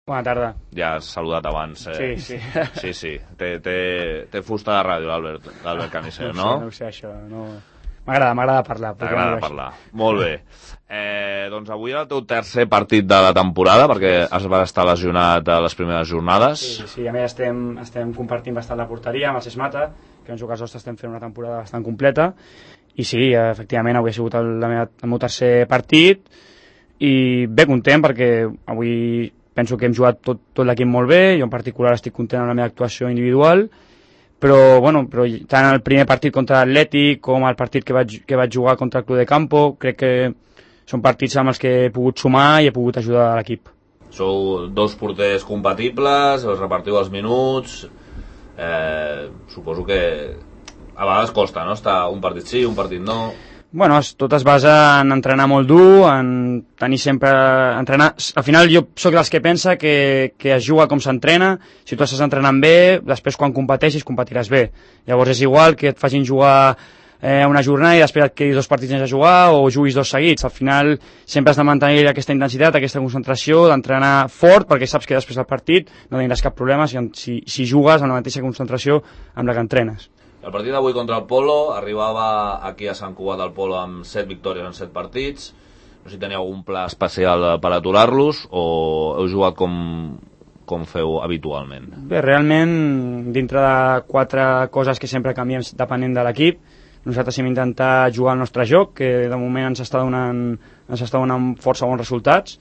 Bona tarda. Ja has saludat abans. Sí. Sí. Té fusta de ràdio, l'Albert Canicer, no? No ho sé, això. No... M'agrada parlar. T'agrada parlar. Molt bé. Doncs avui era el teu tercer partit de la temporada, perquè has estar lesionat a les primeres jornades. Sí, a més estem compartint bastant la porteria amb el Sesmata, que en jugadors estem fent una temporada bastant completa, i sí, efectivament, avui ha sigut el meu tercer partit, i ben content perquè avui penso que hem jugat tot l'equip molt bé, jo en particular estic content amb la meva actuació individual, però tant el primer partit contra l'Atlètic com el partit que vaig jugar contra el Club de Campo, crec que són partits amb els que he pogut sumar i he pogut ajudar a l'equip. Sou dos porters compatibles, us repartiu els minuts, suposo que a vegades costa, no? Estar un partit sí, un partit no... Bueno, tot es basa en entrenar molt dur, en tenir sempre... entrenar. Al final jo sóc dels que pensa que es juga com s'entrena, si tu estàs entrenant bé, després quan competeixis competiràs bé. Llavors és igual que et facin jugar una jornada i després et quedis 2 partits sense jugar o juguis 2 seguits. Al final sempre has de mantenir aquesta intensitat, aquesta concentració, d'entrenar fort, perquè saps que després del partit no tindràs cap problema si jugues amb la mateixa concentració amb la que entrenes. El partit d'avui contra el Polo arribava aquí a Sant Cugat del Polo amb 7 victòries en 7 partits. No sé si teniu algun pla especial per aturar-los o heu jugat com feu habitualment? Bé, realment, dintre de 4 coses que sempre canviem depenent de l'equip, nosaltres hem intentat jugar el nostre joc, que de moment ens està donant força bons resultats,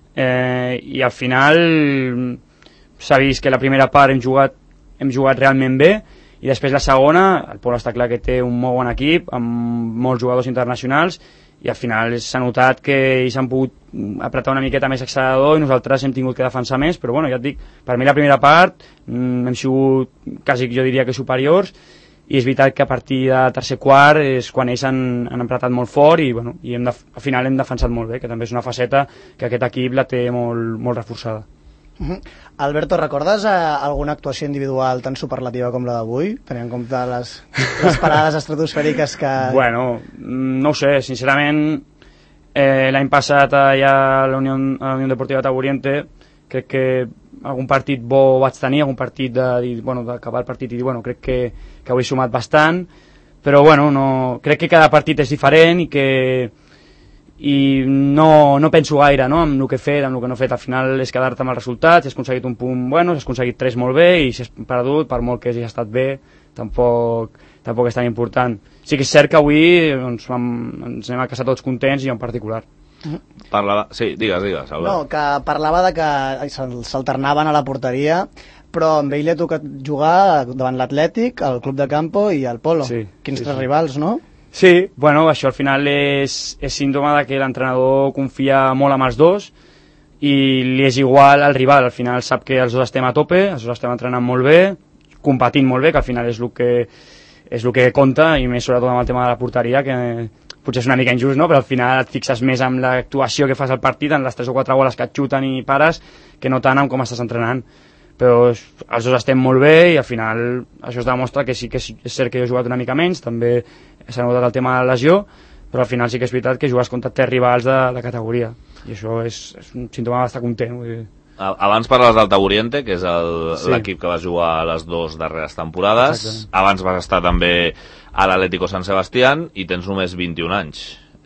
i al final s'ha vist que la primera part hem jugat realment bé, i després la segona, el Pol està clar que té un molt bon equip amb molts jugadors internacionals i al final s'ha notat que ells han pogut apretar una miqueta més accelerador i nosaltres hem tingut que defensar més, però bueno, ja et dic, per mi la primera part hem sigut quasi jo diria que superiors i és veritat que a partir de tercer quart és quan ells han apretat molt fort i al final hem defensat molt bé, que també és una faceta que aquest equip la té molt reforçada. Alberto, recordes alguna actuació individual tan superlativa com la d'avui, tenint en compte les parades estratosfèriques que... Bueno, no ho sé, sincerament l'any passat allà a la Unió Deportiva Tauriente crec que algun partit bo vaig tenir, algun partit d'acabar el partit i dir, crec que ho he sumat bastant, però crec que cada partit és diferent i no penso gaire en el que he fet, en el que no he fet. Al final és quedar-te amb els resultats, si has aconseguit un punt bueno, si has aconseguit 3 molt bé i si has perdut, per molt que hagi estat bé, tampoc és tan important. Sí que és cert que avui ens anem a casa tots contents i jo en particular. Sí, digues, Albert. No, que parlava de que s'alternaven a la porteria, però amb ell li ha tocat jugar davant l'Atlètic, el Club de Campo i el Polo. Sí, Quins tres rivals, no? Sí, això al final és símptoma de que l'entrenador confia molt en els dos i li és igual al rival, al final sap que els dos estem a tope, els dos estem entrenant molt bé, competint molt bé, que al final és el que compta, i més sobretot amb el tema de la porteria, que potser és una mica injust, no? Però al final et fixes més en l'actuació que fas al partit, en les 3 o 4 boles que et xuten i pares, que no tant en com estàs entrenant. Però els dos estem molt bé i al final això es demostra que sí que és cert que jo he jugat una mica menys, també s'ha notat el tema de la lesió, però al final sí que és veritat que jugues contra 3 rivals de categoria i això és un símptoma d'estar content. Abans parles del Tauriente, que és l'equip que va jugar a les 2 darreres temporades. Exacte. Abans vas estar també a l'Atlético San Sebastián i tens només 21 anys.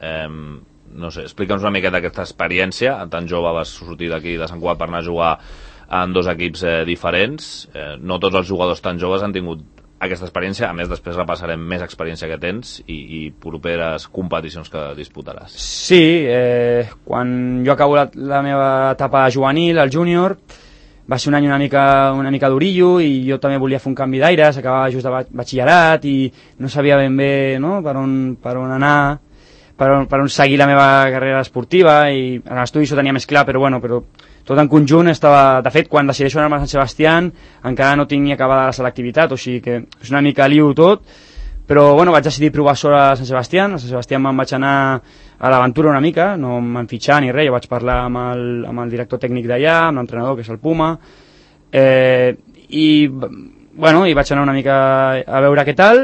No sé, explica'ns una miqueta aquesta experiència, tan jove vas sortir d'aquí de Sant Cugat per anar a jugar en 2 equips diferents. No tots els jugadors tan joves han tingut aquesta experiència, a més després repassarem més experiència que tens i properes competicions que disputaràs. Sí, quan jo acabo la meva etapa juvenil, el júnior, va ser un any una mica durillo i jo també volia fer un canvi d'aires, acabava just de batxillerat i no sabia ben bé per on anar, per on seguir la meva carrera esportiva, i en l'estudi això tenia més clar, però tot en conjunt estava... De fet, quan decideixo anar a Sant Sebastián encara no tinc ni acabada la selectivitat, o sigui que és una mica liu tot, però vaig decidir provar sort a Sant Sebastián. A Sant Sebastián me'n vaig anar a l'aventura una mica, no em van fitxar ni res, jo vaig parlar amb el director tècnic d'allà, amb l'entrenador, que és el Puma, i vaig anar una mica a veure què tal.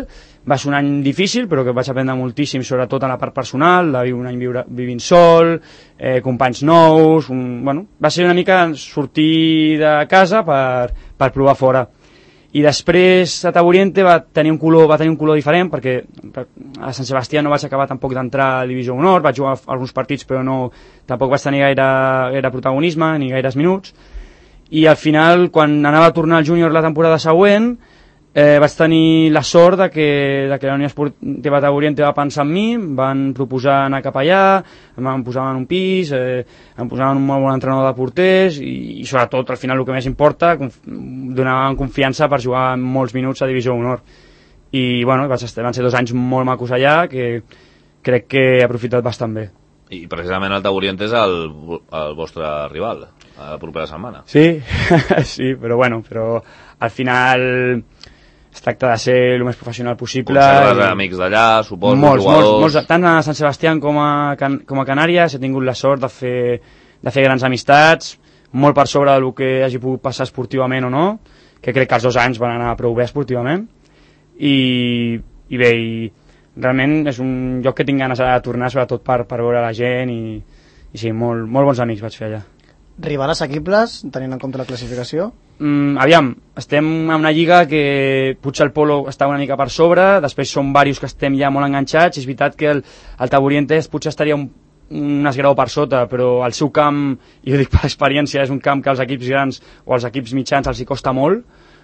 Va ser un any difícil, però que vaig aprendre moltíssim, sobretot en la part personal, un any vivint sol, companys nous, va ser una mica sortir de casa per provar fora. I després a Tauriente va tenir un color diferent, perquè a Sant Sebastià no vaig acabar tampoc d'entrar a Divisió Honor, vaig jugar alguns partits però tampoc vaig tenir gaire protagonisme ni gaires minuts, i al final quan anava a tornar al júnior la temporada següent vaig tenir la sort de que la Unió Esportiva Tauriente va pensar en mi, em van proposar anar cap allà, em posaven un pis, em posaven un molt bon entrenador de porters i sobretot al final el que més importa, donaven confiança per jugar molts minuts a Divisió Honor. I bueno, van ser 2 anys molt macos allà que crec que he aprofitat bastant bé. I precisament el Tauriente és el vostre rival a la propera setmana. Sí, sí, però al final es tracta de ser el més professional possible. Conserves amics d'allà, suposo, molts, tant a Sant Sebastià com a Canàries he tingut la sort de fer grans amistats, molt per sobre del que hagi pogut passar esportivament o no, que crec que els 2 anys van anar prou bé esportivament, i bé, realment és un lloc que tinc ganes de tornar, sobretot per veure la gent, i sí, molt bons amics vaig fer allà. Rivals assequibles, tenint en compte la classificació? Aviam, estem en una lliga que potser el Polo està una mica per sobre, després són diversos que estem ja molt enganxats, és veritat que el Tauriente potser estaria un esgrau per sota, però el seu camp, i ho dic per experiència, és un camp que als equips grans o als equips mitjans els hi costa molt,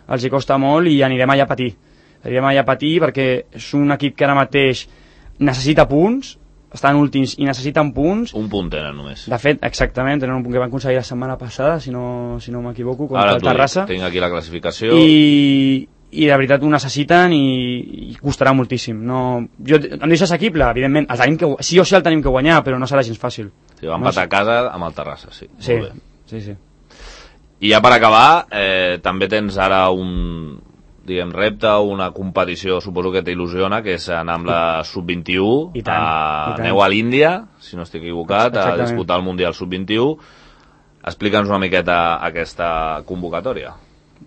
i anirem allà a patir. Anirem allà a patir perquè és un equip que ara mateix necessita punts, estan últims i necessiten punts. Un punt tenen només. De fet, exactament, tenen un punt que van aconseguir la setmana passada, si no m'equivoco, contra el Terrassa. Tinc aquí la classificació. I de veritat ho necessiten i costarà moltíssim. Em deixa assequible, evidentment. Sí o sí el tenim que guanyar, però no serà gens fàcil. Sí, van empatar a casa amb el Terrassa, sí. Sí. I ja per acabar, també tens ara un repte, una competició, suposo que t'il·lusiona, que és anar amb la Sub-21, aneu a l'Índia, si no estic equivocat, a disputar el Mundial Sub-21. Explica'ns una miqueta aquesta convocatòria.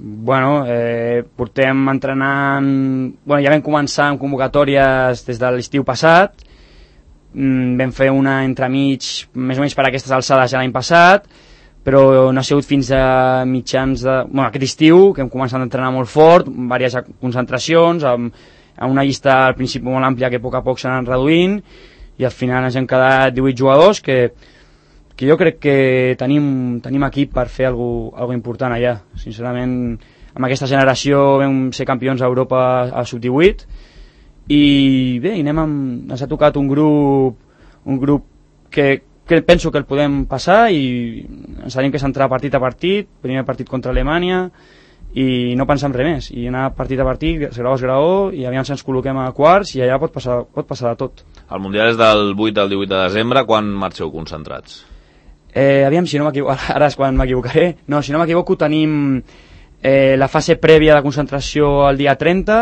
Portem entrenant... ja vam començar amb convocatòries des de l'estiu passat, vam fer una entremig més o menys per aquestes alçades ja l'any passat, però no ha sigut fins a mitjans aquest estiu que hem començat a entrenar molt fort, diverses concentracions, amb una llista al principi molt àmplia que a poc s'han anat reduint, i al final ens hem quedat 18 jugadors que jo crec que tenim equip per fer alguna important allà. Sincerament, amb aquesta generació vam ser campions d'Europa a Sub-18, i bé, ens ha tocat un grup que penso que el podem passar, i ens tenim que centrar partit a partit, primer partit contra Alemanya, i no pensar en res més, i anar partit a partit, esgraó a esgraó, i aviam si ens col·loquem a quarts, i allà pot passar de tot. El Mundial és del 8 al 18 de desembre, quan marxeu concentrats? Aviam, si no m'equivoco, ara és quan m'equivocaré, no, si no m'equivoco tenim la fase prèvia de concentració el dia 30,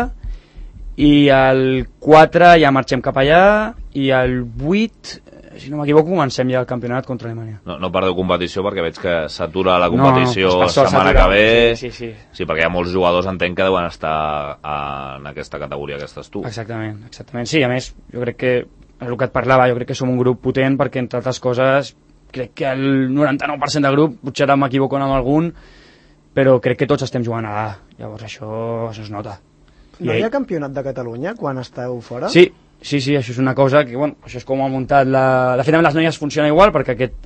i el 4 ja marxem cap allà, i el 8... si no m'equivoco, comencem ja el campionat contra Alemanya. No perdeu competició perquè veig que s'atura la competició la setmana que ve. Sí, perquè hi ha molts jugadors, entenc, que deuen estar en aquesta categoria que estàs tu. Exactament. Sí, a més, jo crec que és el que et parlava, jo crec que som un grup potent perquè, entre altres coses, crec que el 99% del grup, potser ara m'equivoco amb algun, però crec que tots estem jugant allà. Llavors això es nota. No hi ha campionat de Catalunya quan esteu fora? Sí, això és una cosa que, això és com ha muntat de fet, amb les noies funciona igual, perquè aquest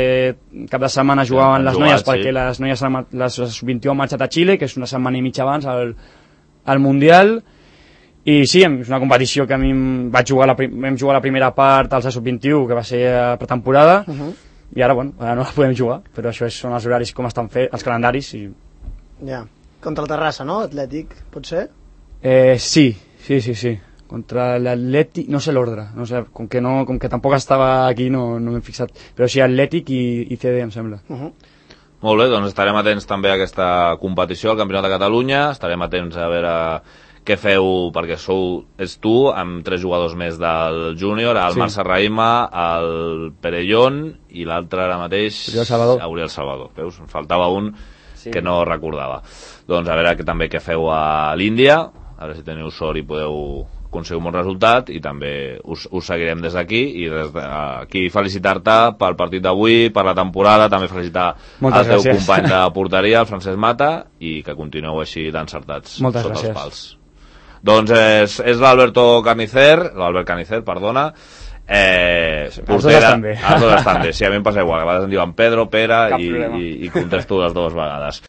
cap de setmana jugaven les noies, perquè les noies, les Sub-21 han marxat a Xile, que és una setmana i mitja abans al Mundial, i sí, és una competició que a mi vam jugar la primera part als Sub-21, que va ser a pretemporada, i ara no la podem jugar, però això són els horaris com estan fets, els calendaris. Ja, contra el Terrassa, no? Atlètic, pot ser? Sí. Contra l'Atlètic, no sé l'ordre, no sé, com que tampoc estava aquí no m'he fixat, però sí, Atlètic i CD, em sembla. Molt bé, doncs estarem atents també a aquesta competició, al Campionat de Catalunya, estarem atents a veure què feu, perquè és tu, amb 3 jugadors més del júnior, el Marc Serraima, el Perellón, i l'altre ara mateix, Oriol Salvador. Veus? En faltava un que no recordava. Doncs a veure també què feu a l'Índia, a veure si teniu sort i podeu aconseguir un bon resultat, i també us seguirem des d'aquí, i des d'aquí felicitar-te pel partit d'avui, per la temporada, també felicitar el teu company de porteria, el Francesc Mata, i que continueu així d'encertats sota els pals. Doncs és l'Albert Canicer, perdona. Els dos estan bé. Els dos estan bé, sí, a mi em passa igual, a vegades em diuen Pedro, Pere, i contesto les dues vegades.